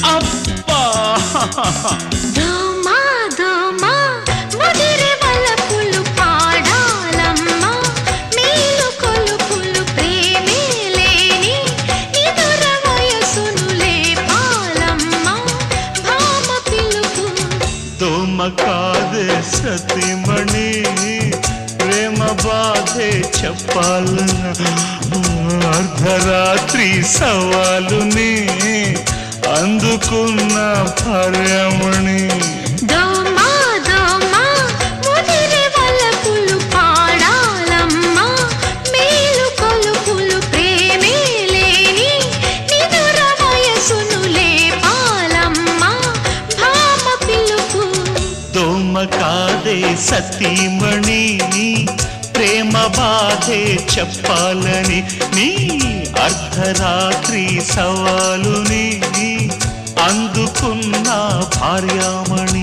అబ్బా దోమా దోమా ముదిరే వలపులు పాడాలమ్మా మేలు కొలుపులు ప్రేమే లేని నిదుర వయసును లేపాలమ్మా భామ పిలుపు దోమ కాదే సతిమణి ప్రేమ బాధే చెప్పాలన అర్ధరాత్రి సవాలుని అందుకున్న భార్యమణి దోమా దోమా ముదిరే వలపులు పాడాలమ్మా మేలు కొలుపులు ప్రేమే లేని నిదుర వయసును లేపాలమ్మా భామ పిలుపు దోమ కాదే సతీమణి ప్రేమ బాధే చెప్పాలని నీ అర్ధరాత్రి సవాలుని అందుకున్న భార్యామణి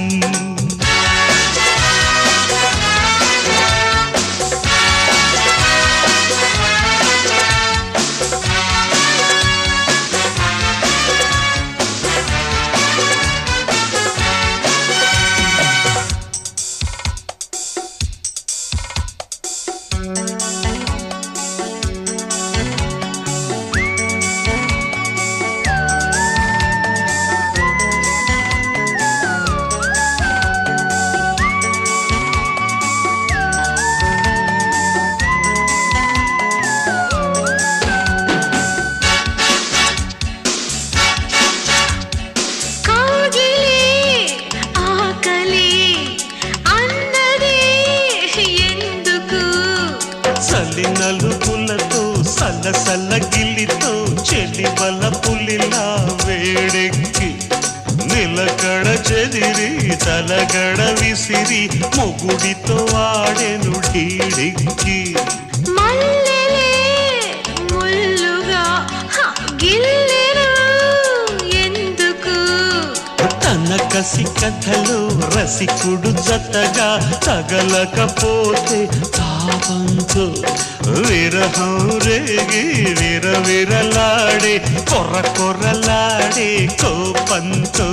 నలుపులతో సలసల గిల్లితో చెలివల పులిలా వేడెక్కి నిలకడ చెదిరి తలగడ విసిరి మొగుడితో వాడెను ఢీడెక్కి తన కసి కథలో రసికుడు జతగా తగలకపోతే పాపంతో విరహం రేగి విరవిరలాడే కొర్ర కొర్రలాడే కోపంతో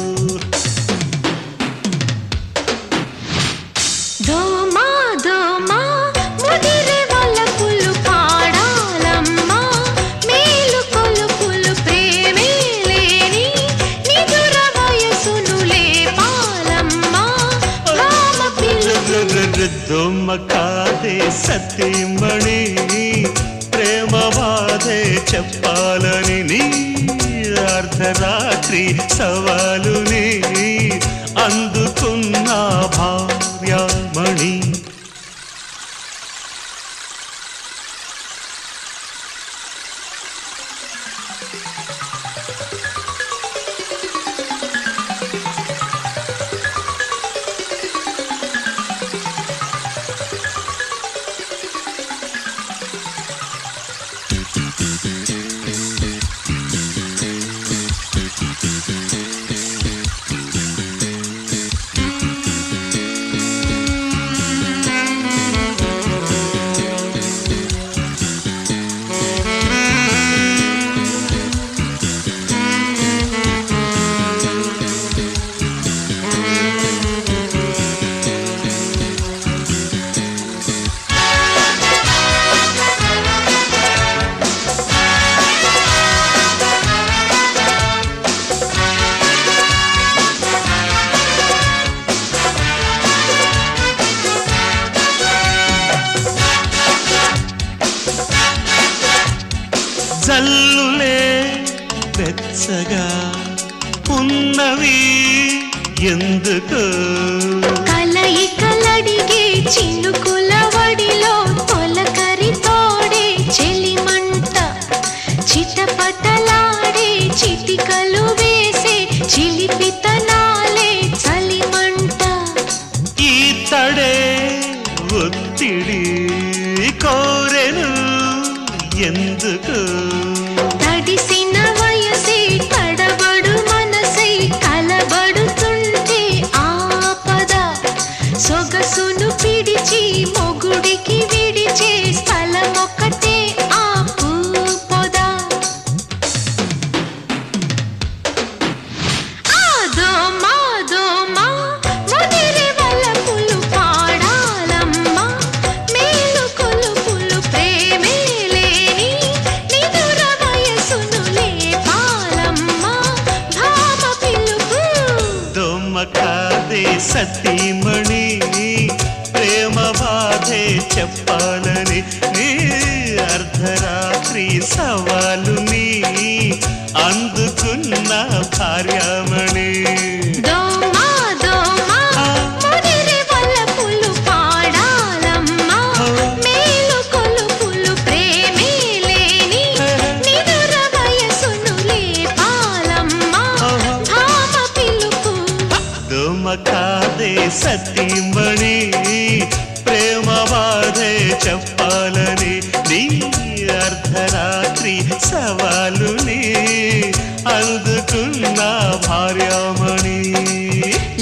దోమా దోమా ముదిరే వలపులు పాడాలమ్మా మేలు కొలుపులు ప్రేమే లేని నిదుర వయసును లేపాలమ్మా భామ పిలుపు దోమ కాదే సతీమణి ప్రేమ బాధే చెప్పాలని నీ అర్ధరాత్రి సవాలుని అందుకున్న భార్యామణి జల్లులే వెచ్చగా ఉన్నవి ఎందుకు కలయికలడిగే చినుకుల వడిలో తొలకరి తోడే చెలిమంట చిటపటలాడే చిటికలు వేసే చిలిపితనాలే చలిమంట ఈ తడే ఒత్తిడి కోరెను ఎందుకు తడిసిన వయసే తడబడు మనసై కలబడుతుంటే ఆపద సొగసును పిడిచి మొగుడికి విడిచే స్థలమొక్కటే ఆపు పొద కాదే సతీమణి ప్రేమ బాధే చెప్పాలని నీ అర్ధరాత్రి సవాలుని అందుకున్న భార్యామణి దోమా దోమా ముదిరి వలపులు పాడాలమ్మా మేలు కొలుపులు ప్రేమే లేని నిదుర వయసును లేపాలమ్మా భామ పిలుపు దోమ కాదే సతీమణి ప్రేమ బాధే చెప్పాలని నీ అర్ధరాత్రి సవాలుని అందుకున్న భార్యామణి